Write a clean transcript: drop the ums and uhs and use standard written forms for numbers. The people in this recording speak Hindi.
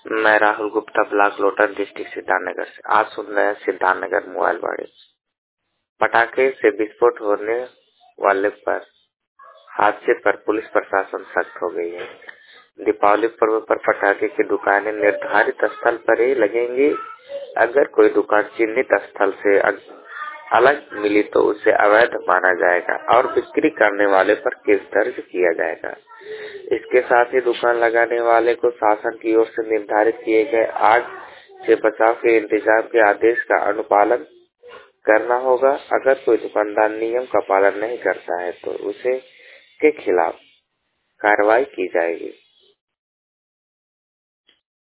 मैं राहुल गुप्ता, ब्लॉक लोटन, डिस्ट्रिक्ट सिद्धार्थनगर से। आज सुन रहे हैं सिद्धार्थनगर मोबाइल बाड़ी। पटाखे से विस्फोट होने वाले पर हादसे पर पुलिस प्रशासन सख्त हो गई है। दीपावली पर्व पर पटाखे की दुकानें निर्धारित स्थल पर ही लगेंगी। अगर कोई दुकान चिन्हित स्थल से अलग मिली तो उसे अवैध माना जाएगा और बिक्री करने वाले पर केस दर्ज किया जाएगा। इसके साथ ही दुकान लगाने वाले को शासन की ओर से निर्धारित किए गए आग से बचाव के इंतजाम के आदेश का अनुपालन करना होगा। अगर कोई दुकानदार नियम का पालन नहीं करता है तो उसे के खिलाफ कार्रवाई की जाएगी।